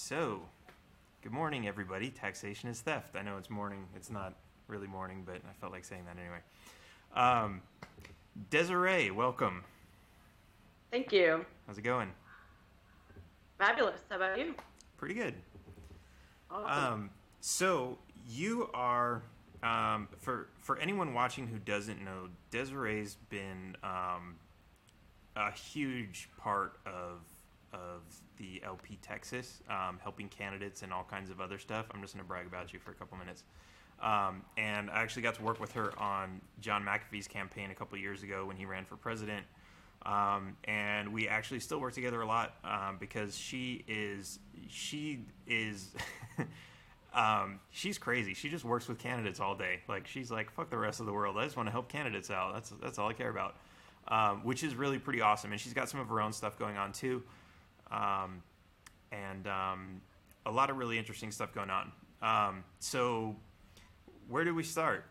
So, good morning, everybody. Taxation is theft. I know it's morning. It's not really morning, but I felt like saying that anyway. Um, Desiree, welcome. Thank you. How's it going? Fabulous. How about you? Pretty good. Awesome. So you are, for anyone watching who doesn't know, Desiree's been a huge part of the LP Texas, helping candidates and all kinds of other stuff. I'm just going to brag about you for a couple minutes. And I actually got to work with her on John McAfee's campaign a couple years ago when he ran for president. And we actually still work together a lot because she is she's crazy. She just works with candidates all day. Like, she's like, fuck the rest of the world. I just want to help candidates out. That's all I care about, which is really pretty awesome. And she's got some of her own stuff going on too, and a lot of really interesting stuff going on. So where do we start?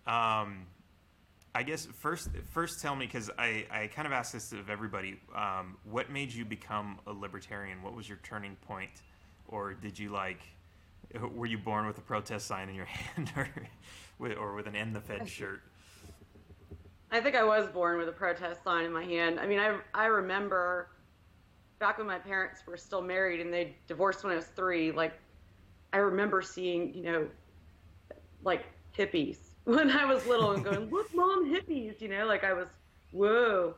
I guess first tell me, because I kind of asked this of everybody, what made you become a libertarian? What was your turning point? Or were you born with a protest sign in your hand, or with an End the Fed shirt? I think I was born with a protest sign in my hand. I mean, I remember back when my parents were still married and they divorced when I was 3, like, I remember seeing, like, hippies when I was little and going, look, Mom, hippies, like I was, whoa.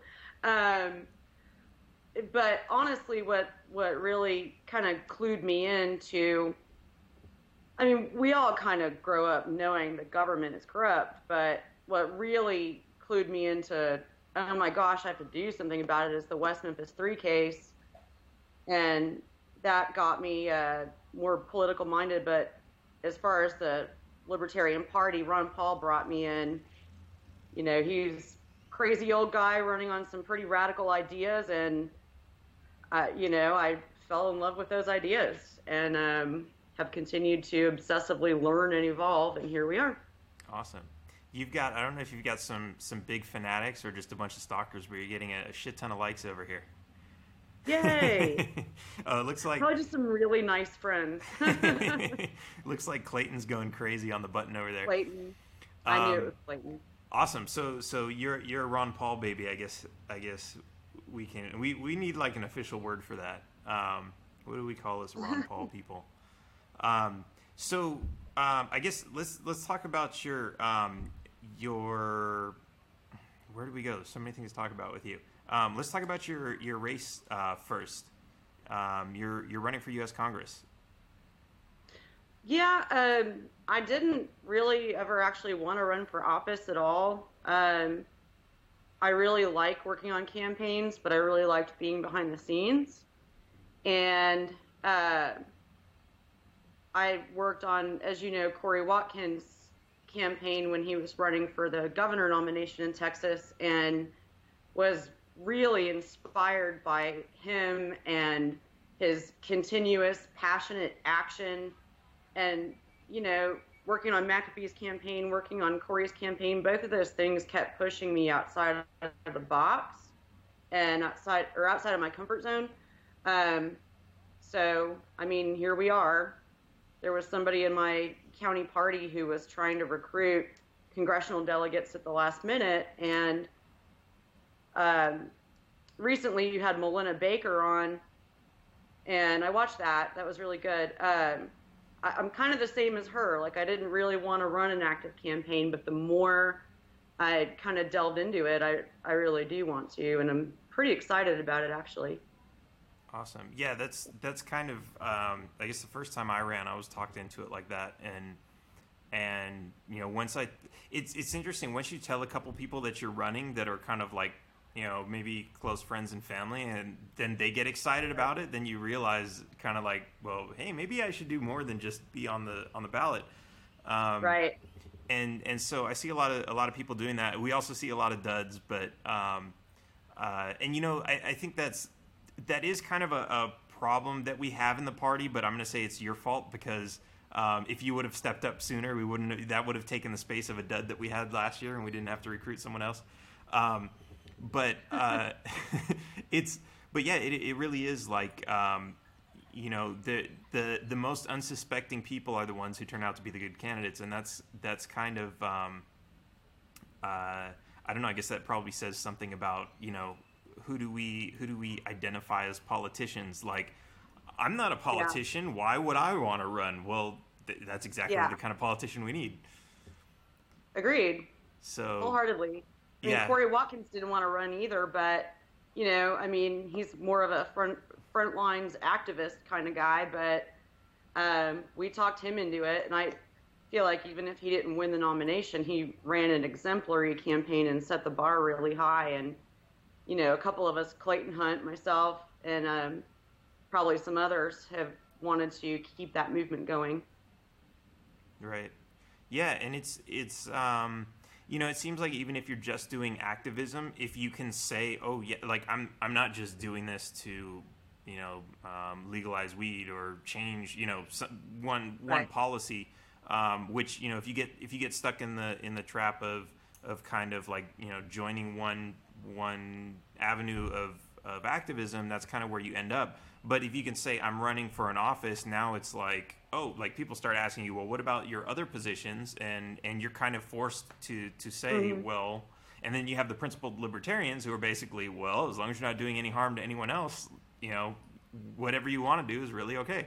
But honestly, what really kind of clued me into, I mean, we all kind of grow up knowing the government is corrupt, but what really clued me into, oh my gosh, I have to do something about it, is the West Memphis 3 case. And that got me more political minded. But as far as the Libertarian Party, Ron Paul brought me in. He's a crazy old guy running on some pretty radical ideas, and I fell in love with those ideas, and have continued to obsessively learn and evolve, and here we are. Awesome. I don't know if you've got some big fanatics or just a bunch of stalkers, but you're getting a shit ton of likes over here. Yay! Looks like probably just some really nice friends. Looks like Clayton's going crazy on the button over there. Clayton, I knew it was Clayton. Awesome. So you're a Ron Paul baby. I guess we need like an official word for that. What do we call us Ron Paul people? I guess let's talk about your where do we go? There's so many things to talk about with you. Let's talk about your race first. You're running for U.S. Congress. Yeah, I didn't really ever actually want to run for office at all. I really like working on campaigns, but I really liked being behind the scenes. And I worked on, as you know, Cory Watkins' campaign when he was running for the governor nomination in Texas, and was really inspired by him and his continuous passionate action. And working on McAfee's campaign, working on Cory's campaign, both of those things kept pushing me outside of the box and outside of my comfort zone. So I mean, here we are. There was somebody in my county party who was trying to recruit congressional delegates at the last minute, and recently you had Melina Baker on, and I watched that. That was really good. I'm kind of the same as her. Like, I didn't really want to run an active campaign, but the more I kind of delved into it, I really do want to, and I'm pretty excited about it, actually. Awesome. Yeah, that's kind of I guess the first time I ran, I was talked into it like that, and once it's interesting once you tell a couple people that you're running that are kind of like maybe close friends and family, and then they get excited about it, then you realize kind of like, well, hey, maybe I should do more than just be on the ballot. Right. And so I see a lot of people doing that. We also see a lot of duds, but I think that is kind of a problem that we have in the party, but I'm going to say it's your fault, because if you would have stepped up sooner, that would have taken the space of a dud that we had last year, and we didn't have to recruit someone else. But it really is like you know, the most unsuspecting people are the ones who turn out to be the good candidates, and that's kind of I don't know. I guess that probably says something about, you know, who do we identify as politicians? Like, I'm not a politician. Yeah. Why would I want to run? Well, that's exactly the kind of politician we need. Agreed. So wholeheartedly. I mean, Corey Watkins didn't want to run either, but you know, I mean, he's more of a front lines activist kind of guy. But we talked him into it, and I feel like even if he didn't win the nomination, he ran an exemplary campaign and set the bar really high. And you know, a couple of us, Clayton Hunt, myself, and probably some others, have wanted to keep that movement going. Right. Yeah, and it's you know, it seems like even if you're just doing activism, if you can say, oh yeah, like I'm not just doing this to, you know, legalize weed or change, you know, one policy, which, you know, if you get stuck in the trap of kind of like, you know, joining one avenue of activism, that's kind of where you end up. But if you can say I'm running for an office, now it's like, oh, like people start asking you, well, what about your other positions? And you're kind of forced to say, well, and then you have the principled libertarians who are basically, well, as long as you're not doing any harm to anyone else, you know, whatever you want to do is really okay.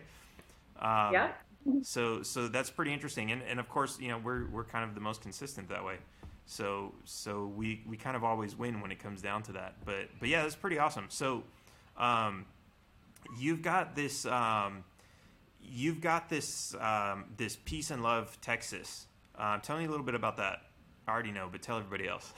So that's pretty interesting. And of course, you know, we're kind of the most consistent that way. So we kind of always win when it comes down to that. But yeah, that's pretty awesome. So you've got this this Peace and Love Texas. Tell me a little bit about that. I already know, but tell everybody else.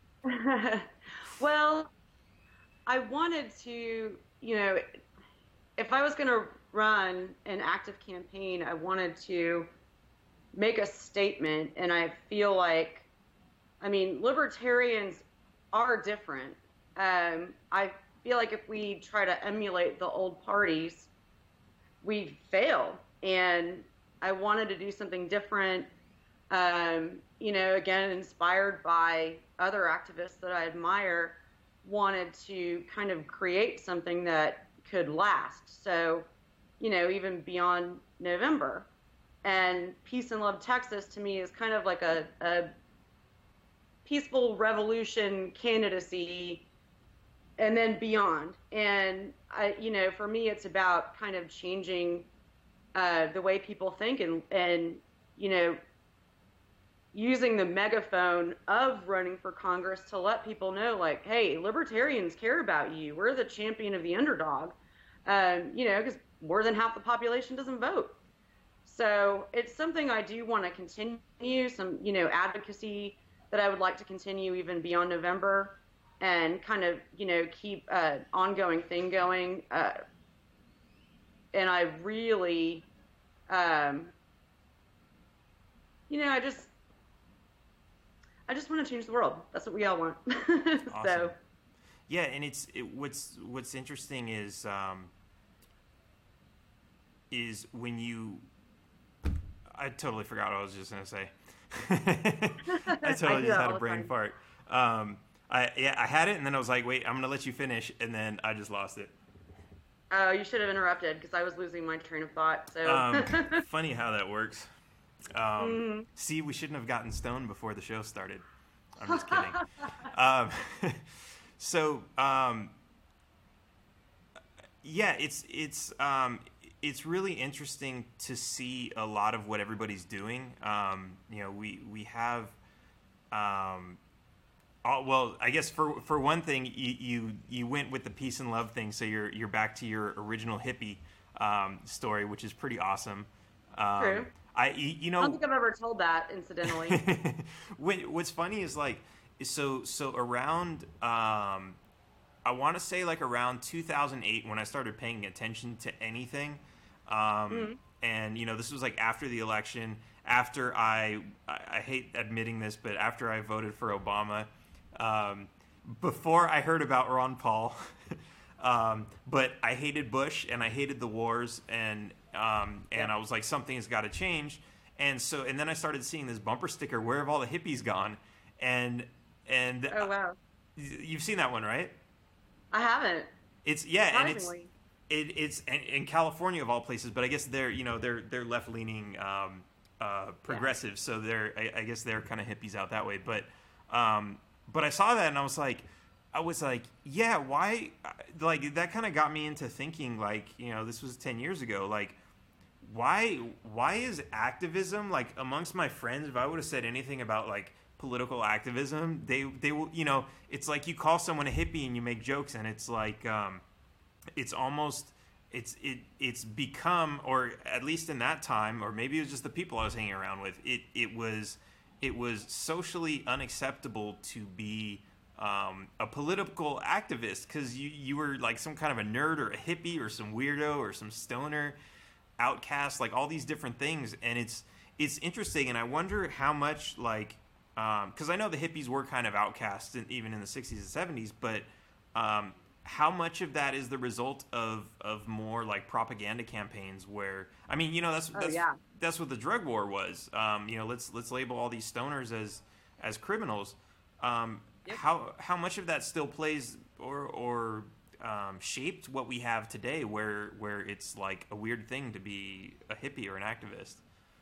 Well, I wanted to, you know, if I was going to run an active campaign, I wanted to make a statement, and I feel like, I mean, libertarians are different. I feel like if we try to emulate the old parties, we fail. And I wanted to do something different, you know, again, inspired by other activists that I admire, wanted to kind of create something that could last. So, you know, even beyond November. And Peace and Love Texas, to me, is kind of like a peaceful revolution candidacy, and then beyond. And you know, for me, it's about kind of changing the way people think, and you know, using the megaphone of running for Congress to let people know, like, hey, libertarians care about you. We're the champion of the underdog. You know, because more than half the population doesn't vote. So it's something I do want to continue, some, you know, advocacy that I would like to continue even beyond November, and kind of, you know, keep an ongoing thing going. And I really, you know, I just want to change the world. That's what we all want. Awesome. So. Yeah, and what's interesting is when you, I totally forgot what I was just gonna say. I totally just had a brain fart. I had it, and then I was like, wait, I'm gonna let you finish, and then I just lost it. Oh, you should have interrupted, because I was losing my train of thought. So funny how that works. See, we shouldn't have gotten stoned before the show started. I'm just kidding. Yeah, it's really interesting to see a lot of what everybody's doing. You know, we have, well, I guess for one thing, you went with the peace and love thing, so you're back to your original hippie story, which is pretty awesome. True. You know, I don't think I've ever told that, incidentally. What's funny is like, so around, I want to say like around 2008 when I started paying attention to anything. And, you know, this was like after the election, after I hate admitting this, but after I voted for Obama, before I heard about Ron Paul, but I hated Bush and I hated the wars, and I was like, something has got to change. And then I started seeing this bumper sticker, "Where have all the hippies gone?" And oh, wow. You've seen that one, right? I haven't. It's, yeah, and it's in California of all places, but I guess they're left leaning progressive, so I guess they're kind of hippies out that way. But I saw that and I was like, yeah, why? Like that kind of got me into thinking like, this was 10 years ago. Like, why is activism, like amongst my friends, if I would have said anything about like political activism, they will, it's like you call someone a hippie and you make jokes, and it's like, it's almost, it's become, or at least in that time, or maybe it was just the people I was hanging around with, it was socially unacceptable to be a political activist, because you were like some kind of a nerd or a hippie or some weirdo or some stoner outcast, like all these different things. And it's interesting, and I wonder how much, like, because I know the hippies were kind of outcast even in the 60s and 70s, but how much of that is the result of more like propaganda campaigns where, I mean, that's what the drug war was. Let's label all these stoners as criminals. Yep. How much of that still plays or shaped what we have today, where it's like a weird thing to be a hippie or an activist?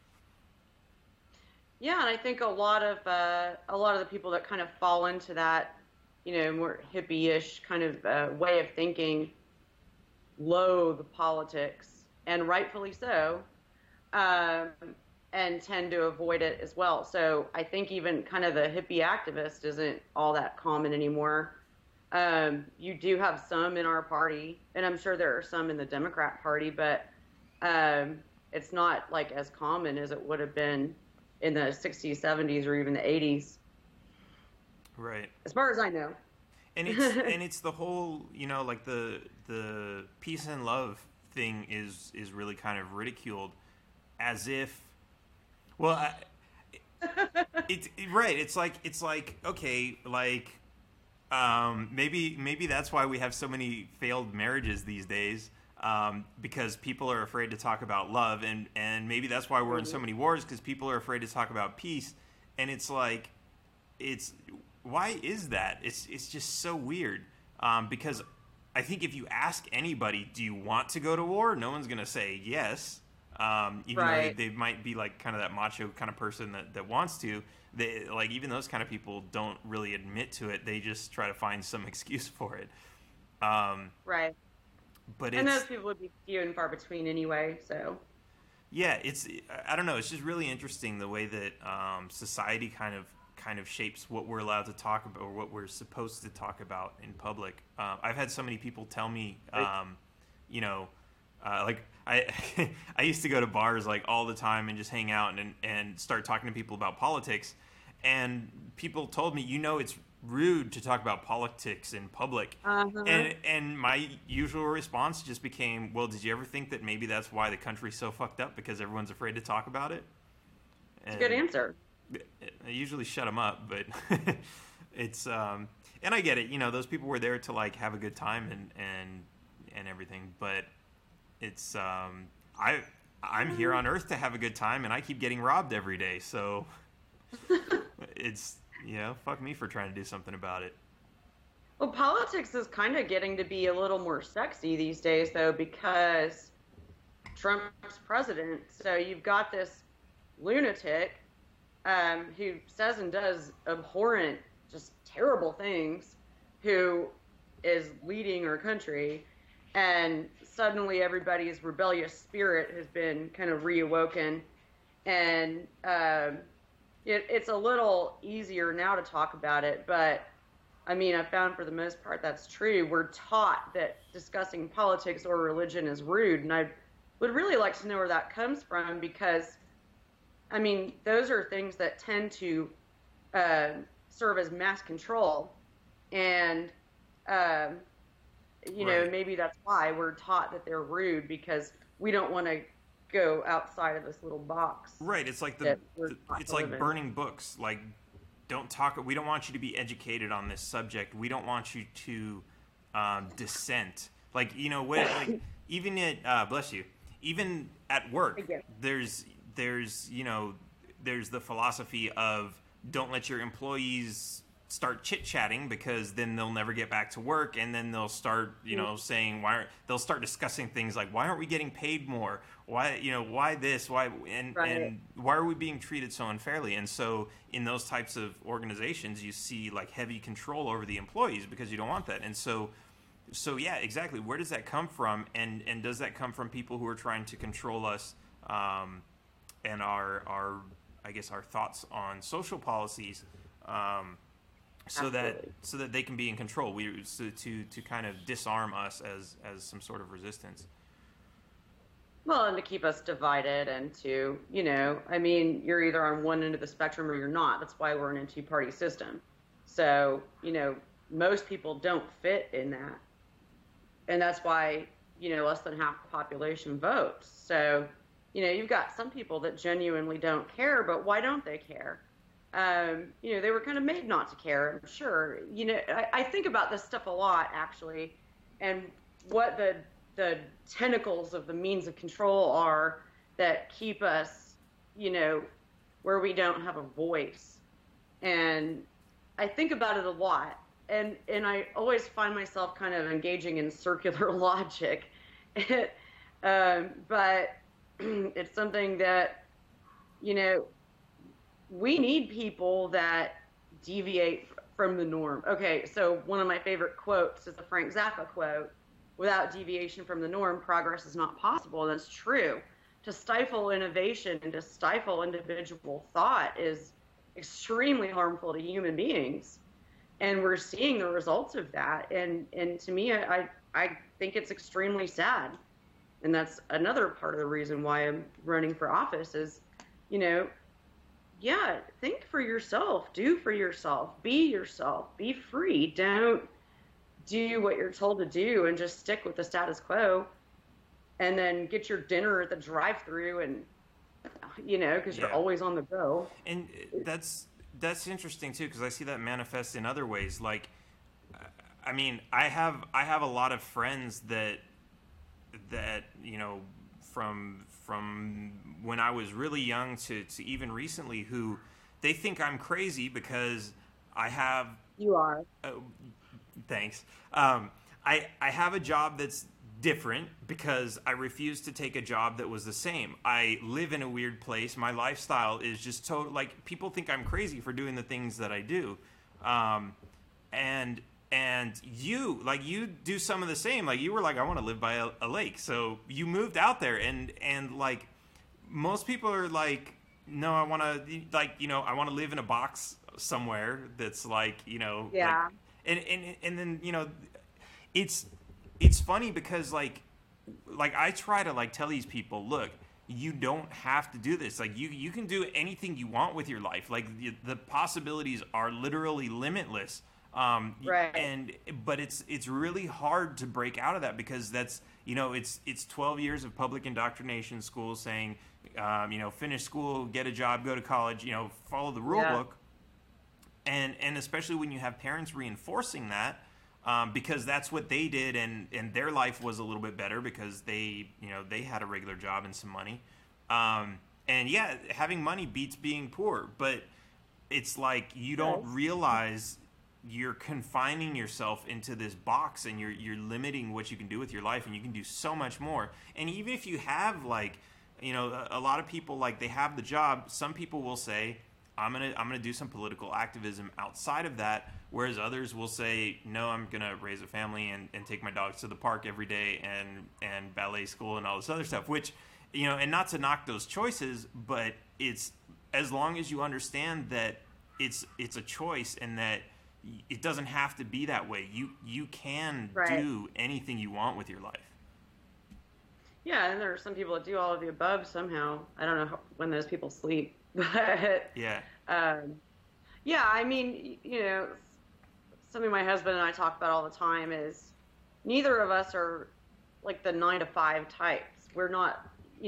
Yeah, and I think a lot of the people that kind of fall into that, more hippie-ish kind of way of thinking, loathe politics, and rightfully so, and tend to avoid it as well. So I think even kind of the hippie activist isn't all that common anymore. You do have some in our party, and I'm sure there are some in the Democrat Party, but it's not like as common as it would have been in the 60s, 70s, or even the 80s. Right. As far as I know. And it's it's the whole, like the peace and love thing is really kind of ridiculed, as if, well, it's right. It's like okay, like maybe that's why we have so many failed marriages these days, because people are afraid to talk about love, and maybe that's why we're in so many wars, because people are afraid to talk about peace. And it's like, why is that? It's just so weird, because I think if you ask anybody, do you want to go to war? No one's going to say yes, even right. though they might be like kind of that macho kind of person that wants to. They, like, even those kind of people don't really admit to it. They just try to find some excuse for it. Right. But and those people would be few and far between anyway, so. Yeah, I don't know. It's just really interesting the way that society kind of shapes what we're allowed to talk about, or what we're supposed to talk about in public. I've had so many people tell me, like I used to go to bars like all the time and just hang out and start talking to people about politics, and people told me, it's rude to talk about politics in public. Uh-huh. And my usual response just became, well, did you ever think that maybe that's why the country's so fucked up, because everyone's afraid to talk about it? It's a good answer. I usually shut them up, but it's and I get it, those people were there to like have a good time and everything, but it's I'm here on Earth to have a good time, and I keep getting robbed every day, so it's fuck me for trying to do something about it. Well, politics is kind of getting to be a little more sexy these days, though, because Trump's president. So you've got this lunatic who says and does abhorrent, just terrible things, who is leading our country, and suddenly everybody's rebellious spirit has been kind of reawoken, and it's a little easier now to talk about it, but I mean, I found for the most part that's true. We're taught that discussing politics or religion is rude, and I would really like to know where that comes from, because I mean, those are things that tend to serve as mass control, and right. Maybe that's why we're taught that they're rude, because we don't want to go outside of this little box. Right. It's like it's like burning books. Like, don't talk. We don't want you to be educated on this subject. We don't want you to dissent. Like, like even at bless you. Even at work, there's the philosophy of don't let your employees start chit-chatting, because then they'll never get back to work, and then they'll start saying they'll start discussing things like, why aren't we getting paid more, why this, why and why are we being treated so unfairly? And so in those types of organizations you see like heavy control over the employees, because you don't want that. And so yeah, exactly, where does that come from? And does that come from people who are trying to control us, and our I guess our thoughts on social policies, so that they can be in control. To kind of disarm us as some sort of resistance. Well, and to keep us divided, and to, I mean, you're either on one end of the spectrum or you're not. That's why we're in a two-party system. So, most people don't fit in that. And that's why, less than half the population votes. So, you've got some people that genuinely don't care, but why don't they care? They were kind of made not to care, I'm sure. I think about this stuff a lot, actually, and what the tentacles of the means of control are that keep us, where we don't have a voice. And I think about it a lot. And I always find myself kind of engaging in circular logic. But it's something that, we need people that deviate from the norm. Okay, so one of my favorite quotes is a Frank Zappa quote: "Without deviation from the norm, progress is not possible." And that's true. To stifle innovation and to stifle individual thought is extremely harmful to human beings. And we're seeing the results of that. And to me, I think it's extremely sad. And that's another part of the reason why I'm running for office is, yeah, think for yourself, do for yourself, be free. Don't do what you're told to do and just stick with the status quo, and then get your dinner at the drive-thru, and, because you're always on the go. And that's interesting too, because I see that manifest in other ways. Like, I mean, I have a lot of friends that from when I was really young to even recently, who they think I'm crazy because I have. You are. Thanks. I have a job that's different because I refuse to take a job that was the same. I live in a weird place. My lifestyle is just total. Like, people think I'm crazy for doing the things that I do, and you do some of the same. Like, you were like, I want to live by a lake, so you moved out there, and like most people are like, no, I want to, like, I want to live in a box somewhere that's like, yeah, like, and then it's funny because like I try to like tell these people, look, you don't have to do this. Like, you can do anything you want with your life. Like, the possibilities are literally limitless. Right. But it's really hard to break out of that, because that's, it's 12 years of public indoctrination schools saying, finish school, get a job, go to college, follow the rule book. And especially when you have parents reinforcing that, because that's what they did, and their life was a little bit better because they had a regular job and some money. And yeah, having money beats being poor, but it's like you don't realize you're confining yourself into this box, and you're limiting what you can do with your life, and you can do so much more. And even if you have, like, a lot of people, like, they have the job, some people will say, I'm gonna do some political activism outside of that, whereas others will say, no, I'm gonna raise a family and take my dogs to the park every day and ballet school and all this other stuff, which, and not to knock those choices, but it's, as long as you understand that it's a choice, and that it doesn't have to be that way. You can do anything you want with your life. Yeah, and there are some people that do all of the above somehow. I don't know when those people sleep, but yeah. I mean, something my husband and I talk about all the time is neither of us are like the 9-to-5 types. We're not,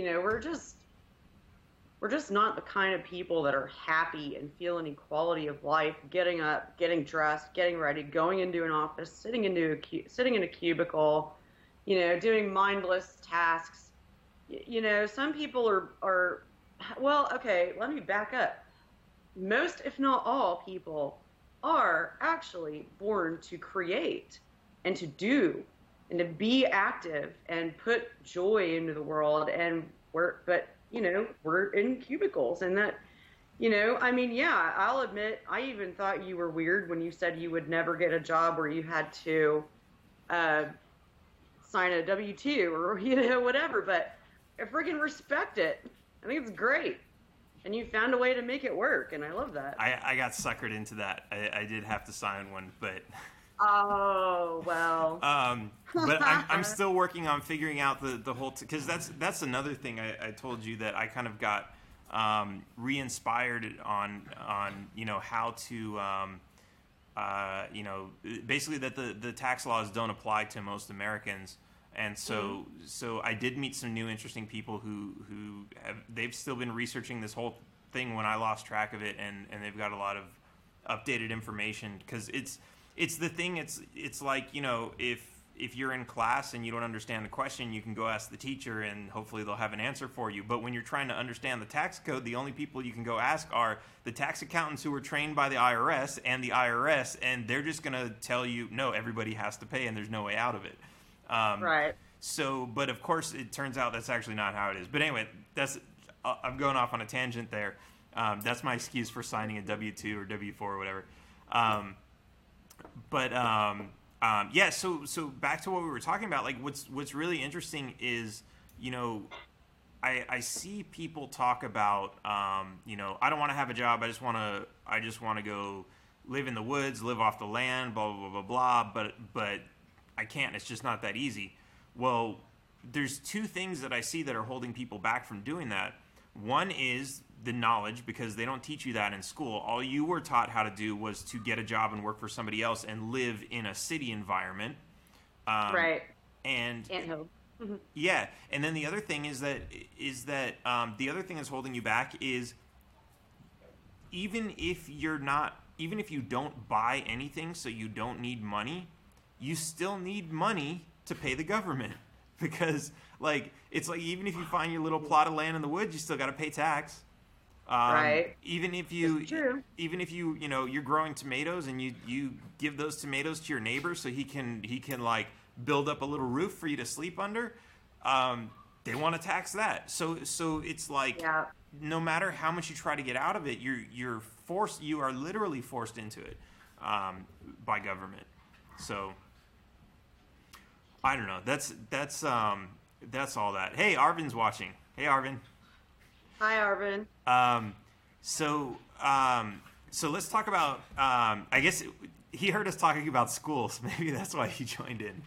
we're just not the kind of people that are happy and feel any quality of life, getting up, getting dressed, getting ready, going into an office, sitting in a cubicle, doing mindless tasks. Some people well, okay, let me back up. Most, if not all, people are actually born to create and to do and to be active and put joy into the world. And we're in cubicles, and that, I mean, yeah, I'll admit, I even thought you were weird when you said you would never get a job where you had to uh, sign a W-2 or, whatever, but I freaking respect it. I think it's great. And you found a way to make it work, and I love that. I got suckered into that. I did have to sign one, but Oh, well. but I'm still working on figuring out the whole, because that's another thing I told you, that I kind of got re-inspired on how to basically that the tax laws don't apply to most Americans. And so I did meet some new interesting people who they've still been researching this whole thing when I lost track of it, and they've got a lot of updated information, because it's the thing. It's like, if you're in class and you don't understand the question, you can go ask the teacher and hopefully they'll have an answer for you. But when you're trying to understand the tax code, the only people you can go ask are the tax accountants who were trained by the IRS, and they're just going to tell you, no, everybody has to pay and there's no way out of it. Right. So, but of course, it turns out that's actually not how it is. But anyway, I'm going off on a tangent there. That's my excuse for signing a W-2 or W-4 or whatever. Yeah. So back to what we were talking about. Like, what's really interesting is, I see people talk about, I don't want to have a job. I just want to go live in the woods, live off the land, blah blah blah blah blah. But I can't. It's just not that easy. Well, there's two things that I see that are holding people back from doing that. One is the knowledge, because they don't teach you that in school. All you were taught how to do was to get a job and work for somebody else and live in a city environment. Right. And Anthill. Mm-hmm. Yeah. And then the other thing is that the other thing that's holding you back is, even if you don't buy anything, so you don't need money, you still need money to pay the government, because it's like, even if you find your little plot of land in the woods, you still got to pay tax. Right. Even if you're growing tomatoes and you give those tomatoes to your neighbor so he can like build up a little roof for you to sleep under, they want to tax that. So it's like, yeah. No matter how much you try to get out of it, you are literally forced into it by government. So I don't know. That's all that. Hey, Arvin's watching. Hey, Arvin. Hi, Arvin. So let's talk about. I guess he heard us talking about schools. Maybe that's why he joined in.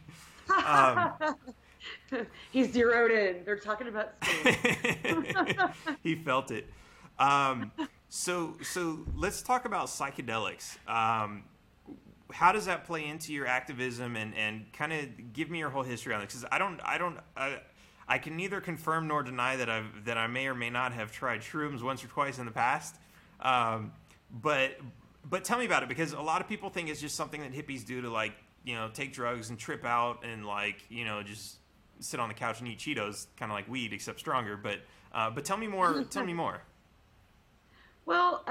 He zeroed in. They're talking about schools. He felt it. So let's talk about psychedelics. How does that play into your activism, and kind of give me your whole history on it? Because I can neither confirm nor deny that I may or may not have tried shrooms once or twice in the past. But tell me about it, because a lot of people think it's just something that hippies do to take drugs and trip out and just sit on the couch and eat Cheetos, kind of like weed except stronger. But tell me more. Tell me more. Well,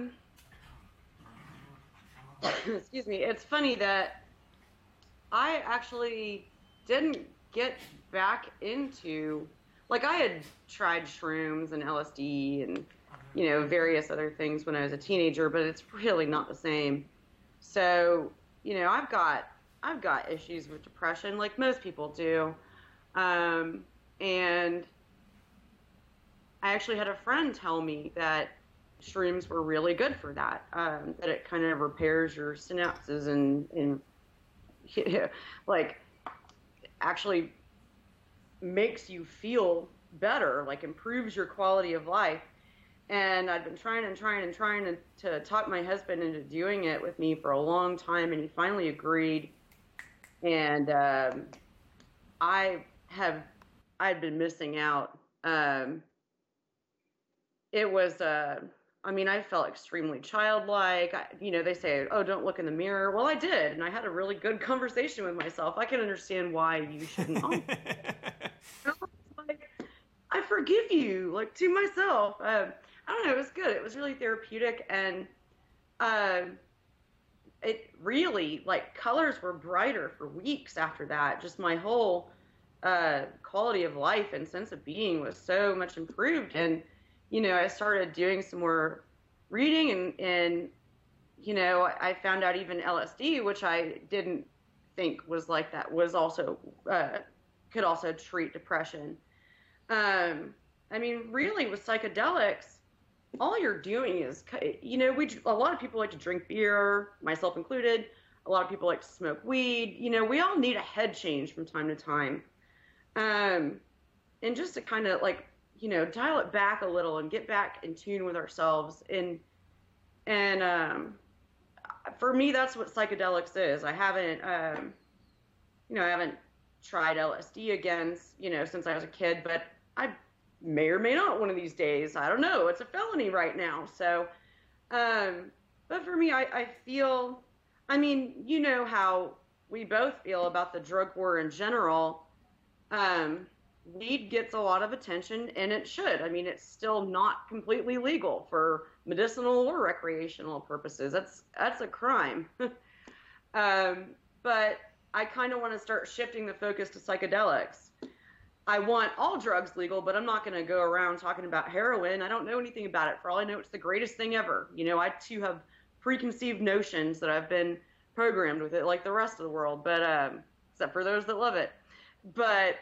excuse me. It's funny that I actually didn't get back into, I had tried shrooms and LSD and various other things when I was a teenager, but it's really not the same. So I've got issues with depression, like most people do, and I actually had a friend tell me that shrooms were really good for that, that it kind of repairs your synapses and actually makes you feel better, improves your quality of life. And I'd been trying to talk my husband into doing it with me for a long time, and he finally agreed. And I'd been missing out. It was, I felt extremely childlike. They say, oh, don't look in the mirror. Well, I did, and I had a really good conversation with myself. I can understand why you shouldn't. I forgive you, to myself. I don't know, it was good. It was really therapeutic, and it really, like, colors were brighter for weeks after that. Just my whole quality of life and sense of being was so much improved. And, I started doing some more reading, and I found out even LSD, which I didn't think was like that, was also could also treat depression. I mean, really, with psychedelics, all you're doing is, a lot of people like to drink beer, myself included. A lot of people like to smoke weed. We all need a head change from time to time. Um, and just to kind of like, dial it back a little and get back in tune with ourselves. And for me, that's what psychedelics is. I haven't tried LSD again, since I was a kid, but I may or may not one of these days. I don't know. It's a felony right now. So, but for me, I feel, I mean, how we both feel about the drug war in general. Weed gets a lot of attention, and it should. I mean, it's still not completely legal for medicinal or recreational purposes. That's a crime. But I kind of want to start shifting the focus to psychedelics. I want all drugs legal, but I'm not going to go around talking about heroin. I don't know anything about it. For all I know, it's the greatest thing ever. I too have preconceived notions that I've been programmed with it, like the rest of the world, but except for those that love it. But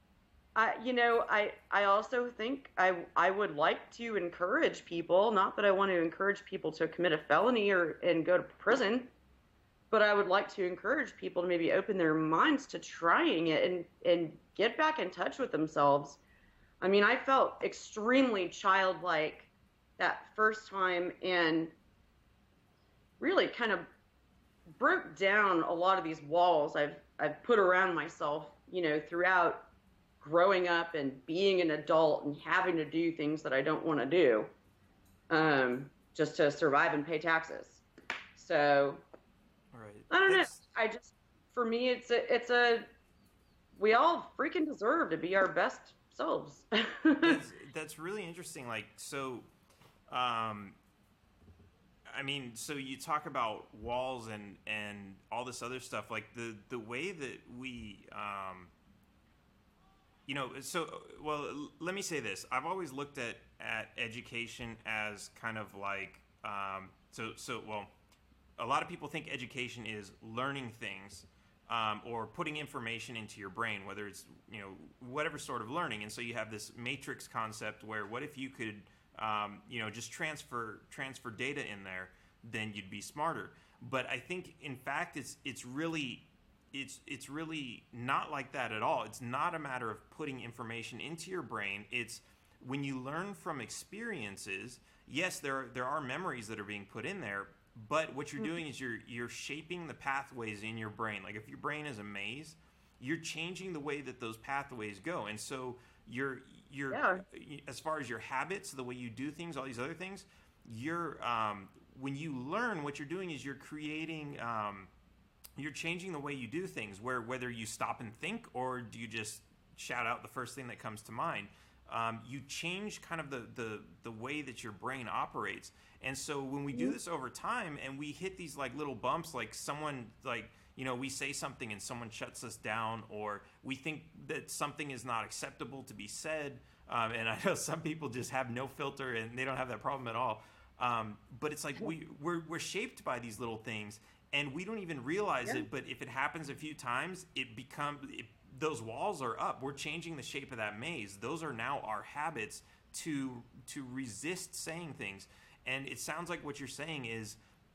I also think I would like to encourage people. Not that I want to encourage people to commit a felony and go to prison, but I would like to encourage people to maybe open their minds to trying it and get back in touch with themselves. I mean, I felt extremely childlike that first time, and really kind of broke down a lot of these walls I've put around myself, throughout growing up and being an adult and having to do things that I don't want to do, just to survive and pay taxes. So Right. I don't know. For me, we all freaking deserve to be our best selves. That's really interesting. Like, so, um, I mean, so you talk about walls and all this other stuff, like the way that we, so, well, let me say this. I've always looked at education as kind of like, well, a lot of people think education is learning things, or putting information into your brain, whether it's, whatever sort of learning. And so you have this matrix concept where, what if you could, just transfer data in there, then you'd be smarter. But I think, in fact, it's really not like that at all. It's not a matter of putting information into your brain. It's when you learn from experiences. Yes, there are memories that are being put in there, but what you're doing is you're shaping the pathways in your brain. Like, if your brain is a maze, you're changing the way that those pathways go. And so you're Yeah. as far as your habits, the way you do things, all these other things, you're when you learn, what you're doing is you're creating, you're changing the way you do things, where whether you stop and think, or do you just shout out the first thing that comes to mind, you change kind of the way that your brain operates. And so when we do this over time and we hit these like little bumps, like someone, like, we say something and someone shuts us down, or we think that something is not acceptable to be said, and I know some people just have no filter and they don't have that problem at all, but it's like we're shaped by these little things, and we don't even realize it. But if it happens a few times, those walls are up. We're changing the shape of that maze. Those are now our habits to resist saying things. And it sounds like what you're saying is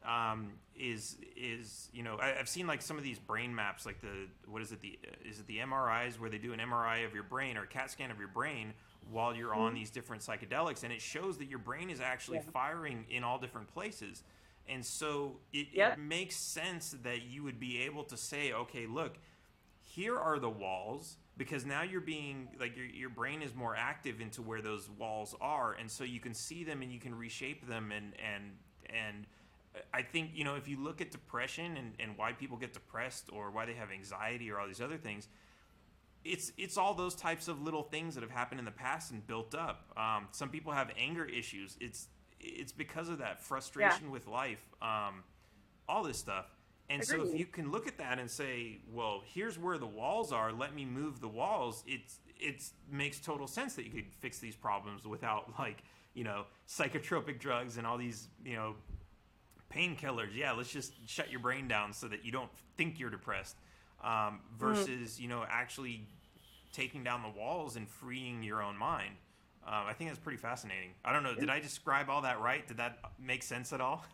I've seen like some of these brain maps, like is it the MRIs, where they do an MRI of your brain or a CAT scan of your brain while you're on these different psychedelics, and it shows that your brain is actually firing in all different places. And so it makes sense that you would be able to say, okay, look, here are the walls, because now you're being like, your brain is more active into where those walls are, and so you can see them and you can reshape them. And I think, if you look at depression and why people get depressed, or why they have anxiety, or all these other things, it's all those types of little things that have happened in the past and built up. Some people have anger issues. It's because of that frustration with life, all this stuff. And so if Agreed. you can look at that and say, well, here's where the walls are, let me move the walls, it makes total sense that you could fix these problems without, like, psychotropic drugs and all these, painkillers. Yeah, let's just shut your brain down so that you don't think you're depressed. Mm. Versus, actually taking down the walls and freeing your own mind. I think that's pretty fascinating. I don't know. Did I describe all that right? Did that make sense at all?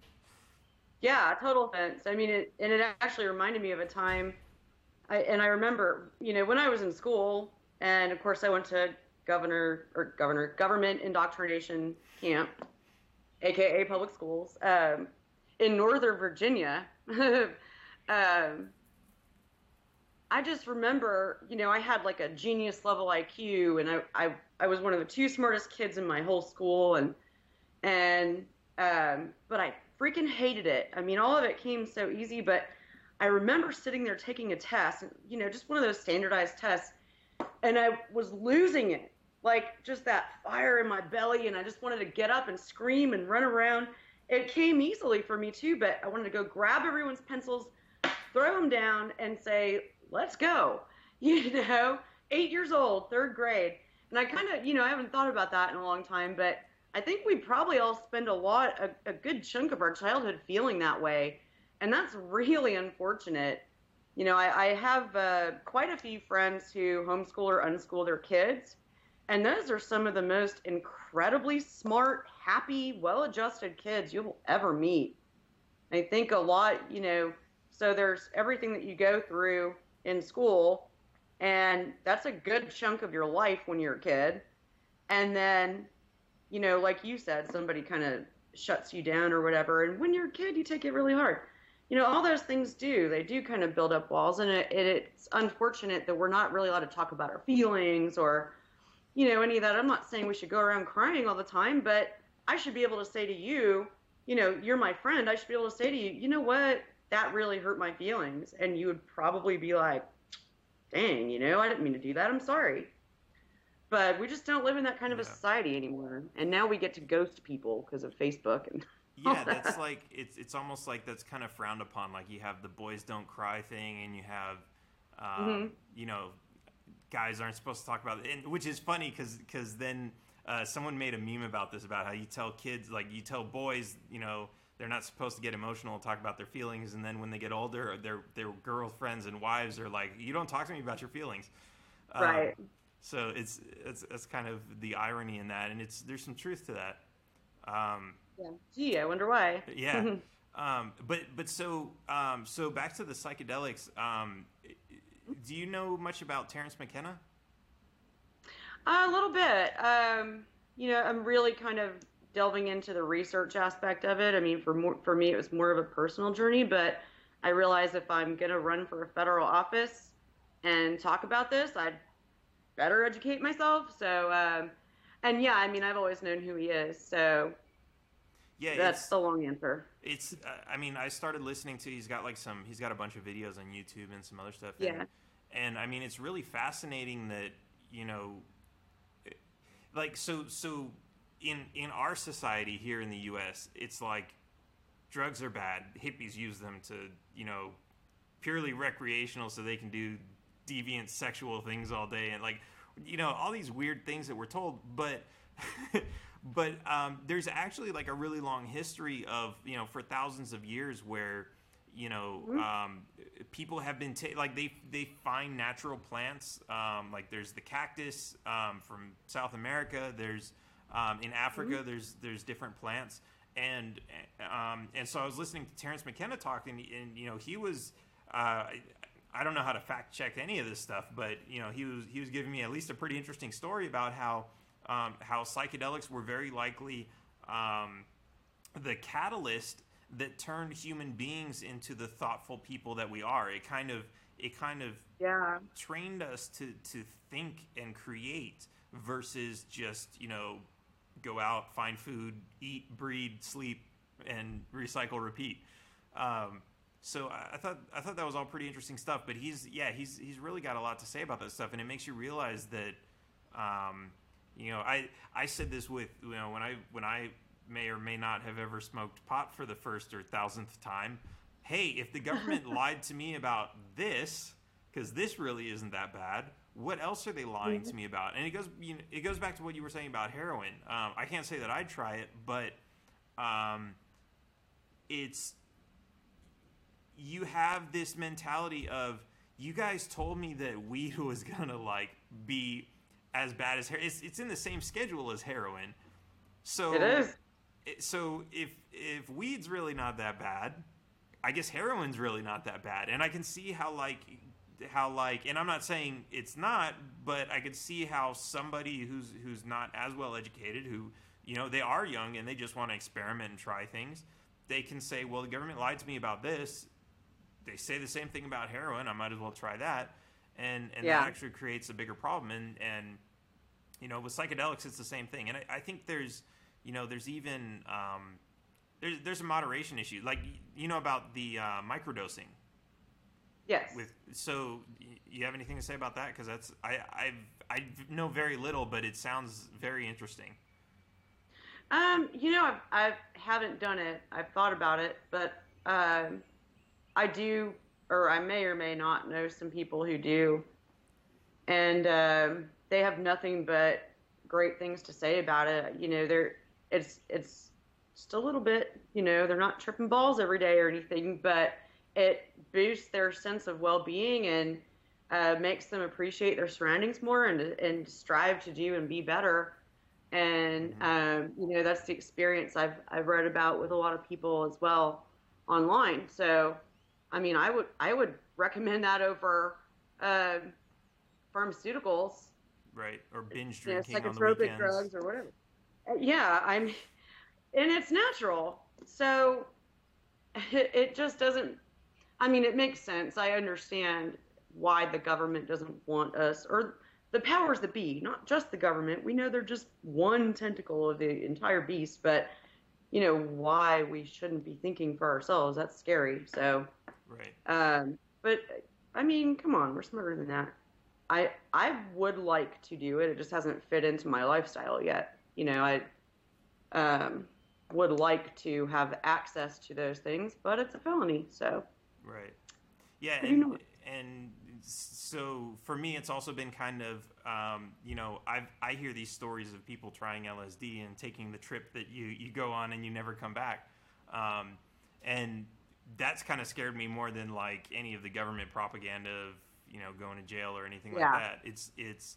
Yeah, total sense. I mean, it actually reminded me of a time. I remember, when I was in school, and of course I went to government indoctrination camp, aka public schools, in Northern Virginia. um, I just remember, I had like a genius level IQ, and I was one of the two smartest kids in my whole school, and but I freaking hated it. I mean, all of it came so easy, but I remember sitting there taking a test, just one of those standardized tests, and I was losing it, like just that fire in my belly, and I just wanted to get up and scream and run around. It came easily for me too, but I wanted to go grab everyone's pencils, throw them down, and say, "Let's go." You know, 8 years old, third grade, and I kind of, I haven't thought about that in a long time, but I think we probably all spend a good chunk of our childhood feeling that way, and that's really unfortunate. I have quite a few friends who homeschool or unschool their kids, and those are some of the most incredibly smart, happy, well-adjusted kids you'll ever meet. I think a lot, so there's everything that you go through in school, and that's a good chunk of your life when you're a kid. And then, like you said, somebody kind of shuts you down or whatever. And when you're a kid, you take it really hard. All those things they do kind of build up walls. And it's unfortunate that we're not really allowed to talk about our feelings or, any of that. I'm not saying we should go around crying all the time, but I should be able to say to you, you're my friend. I should be able to say to you, you know what? That really hurt my feelings. And you would probably be like, dang, I didn't mean to do that. I'm sorry. But we just don't live in that kind of a Yeah. society anymore. And now we get to ghost people because of Facebook and all Yeah, that's that. like it's almost like that's kind of frowned upon. Like you have the boys don't cry thing, and you have, Hmm. you know, guys aren't supposed to talk about it, and, which is funny because then someone made a meme about this about how you tell kids like you tell boys they're not supposed to get emotional and talk about their feelings, and then when they get older, their girlfriends and wives are like, you don't talk to me about your feelings. Um, Right. so it's kind of the irony in that, and there's some truth to that. Um, Yeah. Gee, I wonder why. yeah. So back to the psychedelics. Do you know much about Terrence McKenna? A little bit. I'm really kind of delving into the research aspect of it. I mean, for me, it was more of a personal journey, but I realize if I'm gonna run for a federal office and talk about this, I'd better educate myself. So, and yeah, I mean, I've always known who he is. So Yeah, that's the long answer. it's. I mean, I started listening to. He's got a bunch of videos on YouTube and some other stuff, Yeah. and I mean, it's really fascinating that you know, like so in our society here in the U.S., it's like drugs are bad. Hippies use them to purely recreational, so they can do deviant sexual things all day, and like all these weird things that we're told, but. but there's actually like a really long history of for thousands of years where Mhm. people have been like they find natural plants, like there's the cactus from South America, there's in Mhm. Africa there's different plants, and so I was listening to Terrence McKenna talk, and he was I don't know how to fact check any of this stuff, but he was giving me at least a pretty interesting story about how psychedelics were very likely the catalyst that turned human beings into the thoughtful people that we are. It kind of Yeah. trained us to think and create versus just go out, find food, eat, breed, sleep, and recycle, repeat. Um, so I thought that was all pretty interesting stuff. But he's really got a lot to say about that stuff, and it makes you realize that um, I said this with when I may or may not have ever smoked pot for the first or thousandth time. hey, if the government lied to me about this, because this really isn't that bad, what else are they lying to me about? And it goes back to what you were saying about heroin. I can't say that I'd try it, but it's you have this mentality of, you guys told me that weed was gonna like be as bad as heroin. It's in the same schedule as heroin. So It is. so if weed's really not that bad, I guess heroin's really not that bad. And I can see how and I'm not saying it's not, but I could see how somebody who's not as well educated, who, they are young and they just want to experiment and try things, they can say, well, the government lied to me about this. They say the same thing about heroin. I might as well try that. And Yeah. that actually creates a bigger problem. And with psychedelics, it's the same thing. And I think there's even there's a moderation issue. Like, about the microdosing. Yes. So you have anything to say about that? Because I know very little, but it sounds very interesting. I haven't done it. I've thought about it, but I do, or I may or may not know some people who do, and they have nothing but great things to say about it. It's just a little bit, they're not tripping balls every day or anything, but it boosts their sense of well-being and makes them appreciate their surroundings more and strive to do and be better. And that's the experience I've read about with a lot of people as well online. So, I mean, I would recommend that over pharmaceuticals, Right, or binge drinking on the psychotropic weekends. drugs or whatever. Yeah, and it's natural. So it just doesn't. I mean, it makes sense. I understand why the government doesn't want us, or the powers that be, not just the government. We know they're just one tentacle of the entire beast, but why we shouldn't be thinking for ourselves. That's scary. So, right. But I mean, come on, we're smarter than that. I would like to do it. It just hasn't fit into my lifestyle yet. I would like to have access to those things, but it's a felony. So, right. Yeah, and so for me, it's also been kind of, I hear these stories of people trying LSD and taking the trip that you go on and you never come back, and that's kind of scared me more than like any of the government propaganda of going to jail or anything like that. It's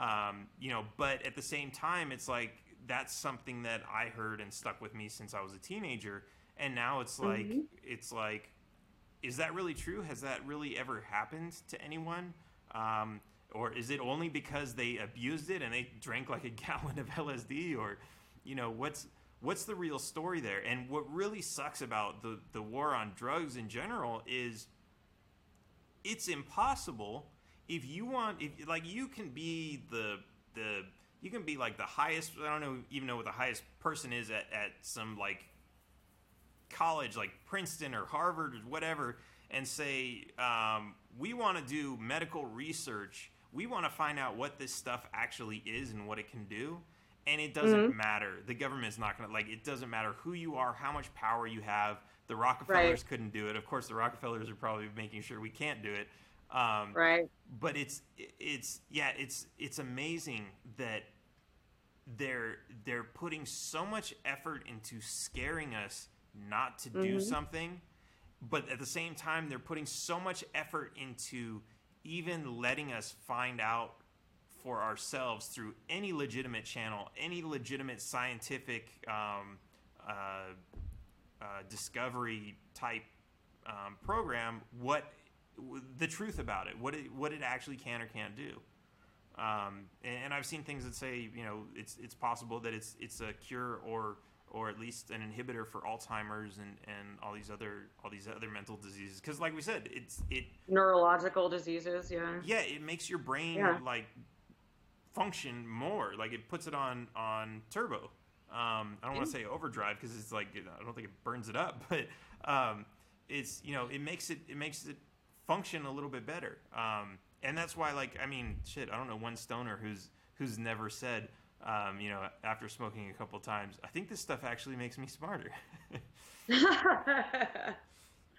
but at the same time, it's like that's something that I heard and stuck with me since I was a teenager, and now it's like. Is that really true? Has that really ever happened to anyone? Or is it only because they abused it and they drank like a gallon of LSD? Or, what's the real story there? And what really sucks about the war on drugs in general is it's impossible if you can be you can be like the highest, I don't even know what the highest person is at some like college like Princeton or Harvard or whatever, and say, we want to do medical research, we want to find out what this stuff actually is and what it can do, and it doesn't matter. The government's not going to, it doesn't matter who you are, how much power you have. The Rockefellers couldn't do it. Of course, the Rockefellers are probably making sure we can't do it. Right. But it's amazing that they're putting so much effort into scaring us not to do something, but at the same time they're putting so much effort into even letting us find out for ourselves through any legitimate channel, any legitimate scientific discovery type program, what the truth about it, what it actually can or can't do. And I've seen things that say, it's possible that it's a cure or at least an inhibitor for Alzheimer's and all these other mental diseases. Because, like we said, it neurological diseases. Yeah, it makes your brain like function more. Like it puts it on turbo. I don't want to say overdrive because it's like I don't think it burns it up, but it's it makes it function a little bit better. And that's why, like, I mean, shit, I don't know one stoner who's never said, after smoking a couple times, I think this stuff actually makes me smarter.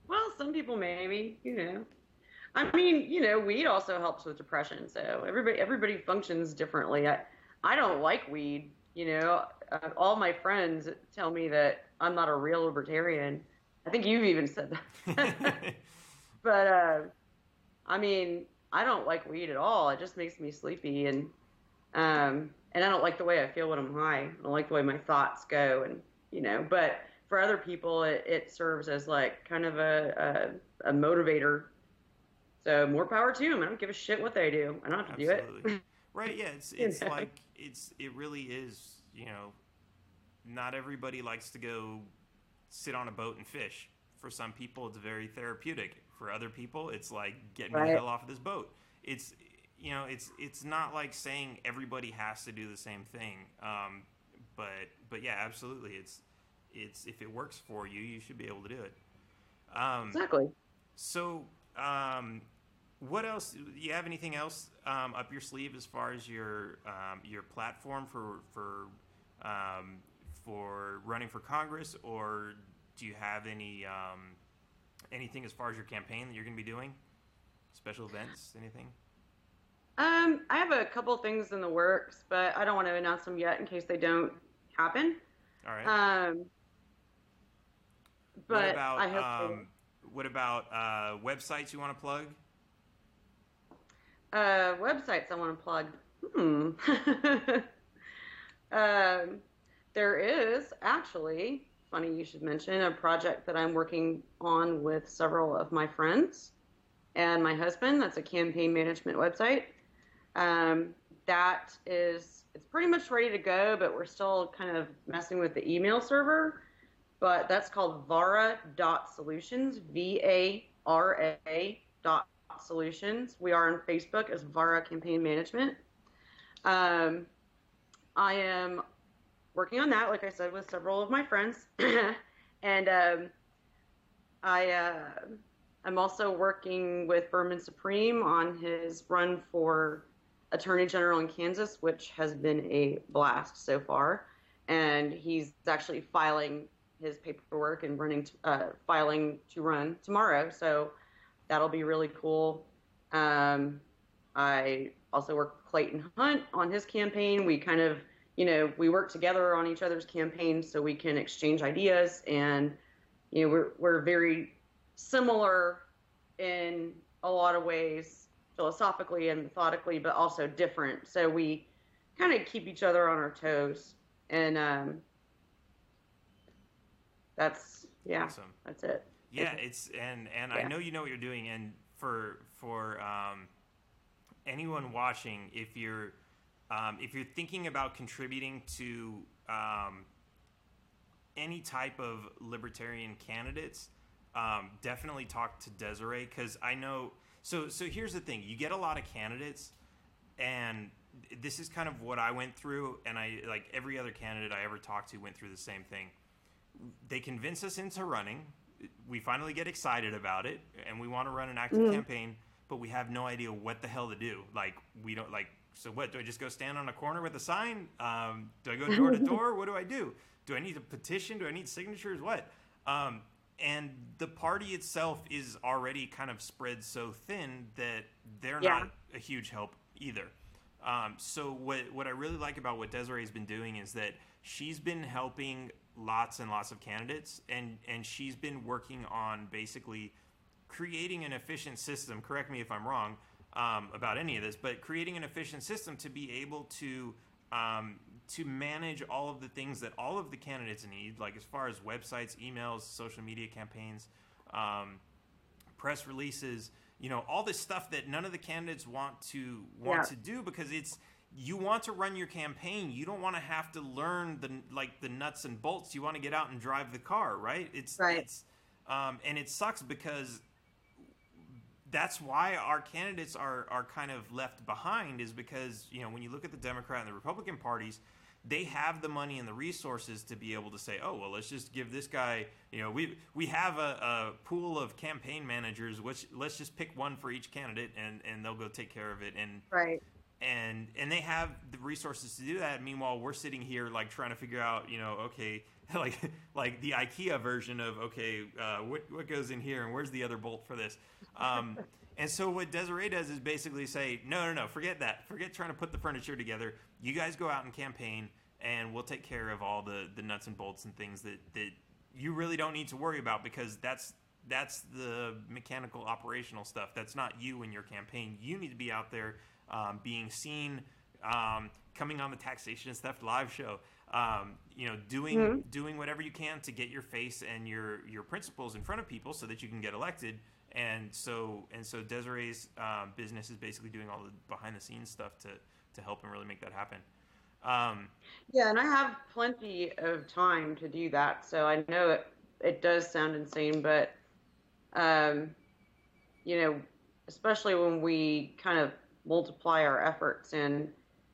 Well, some people maybe, you know. I mean, you know, weed also helps with depression, so everybody functions differently. I don't like weed, you know. All my friends tell me that I'm not a real libertarian. I think you've even said that. But I mean, I don't like weed at all. It just makes me sleepy, and I don't like the way I feel when I'm high. I don't like the way my thoughts go, and you know. But for other people, it serves as like kind of a motivator. So more power to them. I don't give a shit what they do. I don't have to do Absolutely. it. Right, yeah, it's You it's know? like it really is, not everybody likes to go sit on a boat and fish. For some people it's very therapeutic. For other people it's like get me the Right. hell off of this boat. It's it's not like saying everybody has to do the same thing. But yeah, absolutely. It's if it works for you, you should be able to do it. Um, Exactly. so, what else? Do you have anything else up your sleeve as far as your platform um, for running for Congress, or do you have anything as far as your campaign that you're going to be doing? Special events, anything? I have a couple things in the works, but I don't want to announce them yet in case they don't happen. All right. Um, What but about I hope they will. websites you want to plug? Websites I want to plug. Hmm. um, there is actually, funny you should mention, a project that I'm working on with several of my friends and my husband. That's a campaign management website. Um, that is, it's pretty much ready to go, but we're still kind of messing with the email server. But that's called Vara.solutions, VARA dot solutions. We are on Facebook as Vara Campaign Management. Um, I am working on that, like I said, with several of my friends. And I I'm also working with Berman Supreme on his run for Attorney General in Kansas, which has been a blast so far. And he's actually filing his paperwork and filing to run tomorrow. So that'll be really cool. I also work with Clayton Hunt on his campaign. We kind of, you know, we work together on each other's campaigns so we can exchange ideas, and you know, we're very similar in a lot of ways, philosophically and methodically, but also different. So we kind of keep each other on our toes, and yeah, Awesome. that's it. Yeah, it's and I Yeah. know you know what you're doing. And for anyone watching, if you're thinking about contributing to any type of libertarian candidates, definitely talk to Desiree, because I know. So here's the thing: you get a lot of candidates, and this is kind of what I went through, and I like every other candidate I ever talked to went through the same thing. They convince us into running. We finally get excited about it, and we want to run an active Mm. campaign, but we have no idea what the hell to do. Like, we don't like. So what? Do I just go stand on a corner with a sign? Do I go door to door? What do I do? Do I need a petition? Do I need signatures? What? Um, and the party itself is already kind of spread so thin that they're Yeah. not a huge help either. So what I really like about what Desiree's been doing is that she's been helping lots and lots of candidates, and she's been working on basically creating an efficient system. Correct me if I'm wrong about any of this, but creating an efficient system to be able to manage all of the things that all of the candidates need, like as far as websites, emails, social media campaigns, um, press releases, all this stuff that none of the candidates want Yeah. to do, because it's you want to run your campaign. You don't want to have to learn the nuts and bolts. You want to get out and drive the car, right? Right. And it sucks because that's why our candidates are kind of left behind, is because when you look at the Democrat and the Republican parties, they have the money and the resources to be able to say, oh well, let's just give this guy, we have a pool of campaign managers, which let's just pick one for each candidate, and they'll go take care of it. And Right. and they have the resources to do that. Meanwhile, we're sitting here like trying to figure out, okay, like the IKEA version of what goes in here and where's the other bolt for this. And so what Desiree does is basically say, no, forget that. Forget trying to put the furniture together. You guys go out and campaign, and we'll take care of all the nuts and bolts and things that you really don't need to worry about, because that's the mechanical operational stuff. That's not you and your campaign. You need to be out there being seen, coming on the Taxation is Theft live show, doing whatever you can to get your face and your principles in front of people so that you can get elected. And so Desiree's business is basically doing all the behind the scenes stuff to help and really make that happen. Yeah, and I have plenty of time to do that. So I know it does sound insane, but especially when we kind of multiply our efforts, and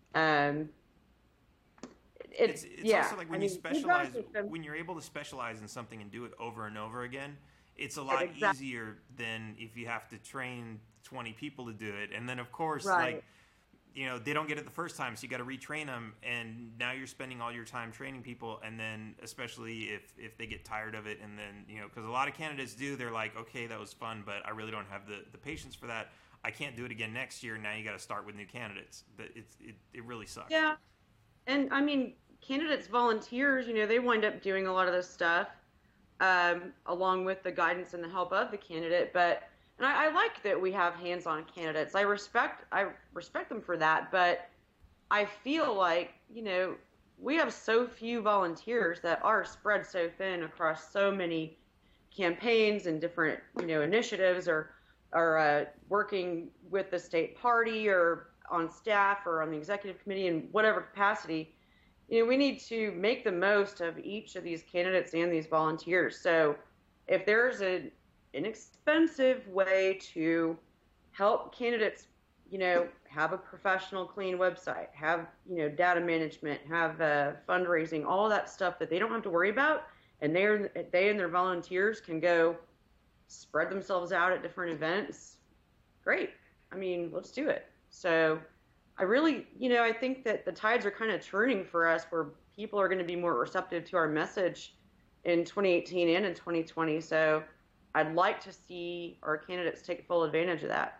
it's also like when you specialize, when you're able to specialize in something and do it over and over again, it's a lot easier than if you have to train 20 people to do it. And then of course, like, they don't get it the first time, so you got to retrain them, and now you're spending all your time training people. And then especially if they get tired of it, and then because a lot of candidates do, they're like, okay, that was fun, but I really don't have the patience for that. I can't do it again next year. Now you got to start with new candidates. But it really sucks. Yeah, and I mean, candidates, volunteers, they wind up doing a lot of this stuff along with the guidance and the help of the candidate. And I like that we have hands-on candidates. I respect them for that, but I feel like, we have so few volunteers that are spread so thin across so many campaigns and different, initiatives, or working with the state party or on staff or on the executive committee in whatever capacity. We need to make the most of each of these candidates and these volunteers. So if there's an inexpensive way to help candidates, have a professional, clean website, have, data management, have fundraising, all that stuff that they don't have to worry about, and they and their volunteers can go spread themselves out at different events, great. I mean, let's do it. So I really, I think that the tides are kind of turning for us, where people are going to be more receptive to our message in 2018 and in 2020. So I'd like to see our candidates take full advantage of that.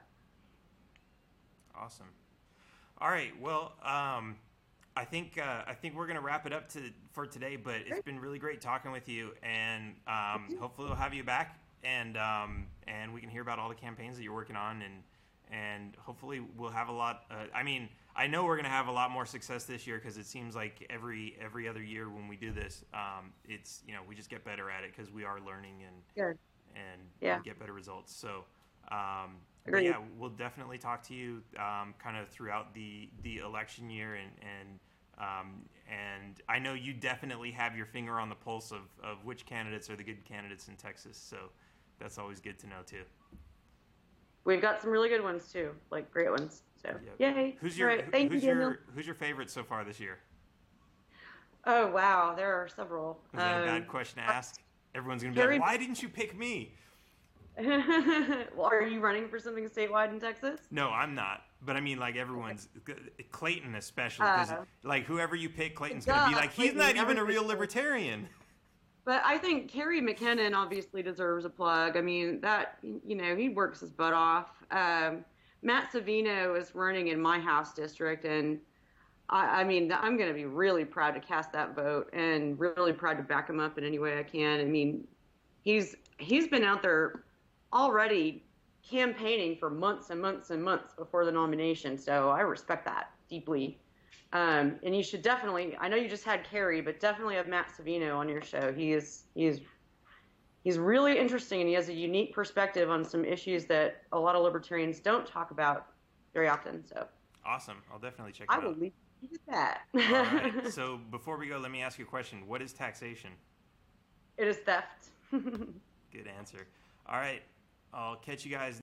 Awesome. All right. Well, I think we're going to wrap it up for today, but it's been really great talking with you, and hopefully we'll have you back, and we can hear about all the campaigns that you're working on, and hopefully we'll have a lot. I know we're going to have a lot more success this year, because it seems like every other year when we do this, it's we just get better at it because we are learning and we get better results. So, but yeah, we'll definitely talk to you kind of throughout the election year, and I know you definitely have your finger on the pulse of which candidates are the good candidates in Texas. So that's always good to know too. We've got some really good ones too, like great ones. So yay! Who's your who's your favorite so far this year? Oh wow, there are several. Is that a bad question to ask? Everyone's gonna be like, "Why didn't you pick me?" Well, are you running for something statewide in Texas? No, I'm not. But I mean, like, everyone's, Clayton especially, because like whoever you pick, Clayton's gonna be like, he's not even a real libertarian. But I think Kerry McKinnon obviously deserves a plug. I mean, that, he works his butt off. Matt Savino is running in my House district, and I'm going to be really proud to cast that vote, and really proud to back him up in any way I can. I mean, he's been out there already campaigning for months and months and months before the nomination, so I respect that deeply. And you should definitely, I know you just had Kerry, but definitely have Matt Savino on your show. He's really interesting, and he has a unique perspective on some issues that a lot of libertarians don't talk about very often. So awesome. I'll definitely check it out. I will leave you with that. All right. So before we go, let me ask you a question. What is taxation? It is theft. Good answer. All right. I'll catch you guys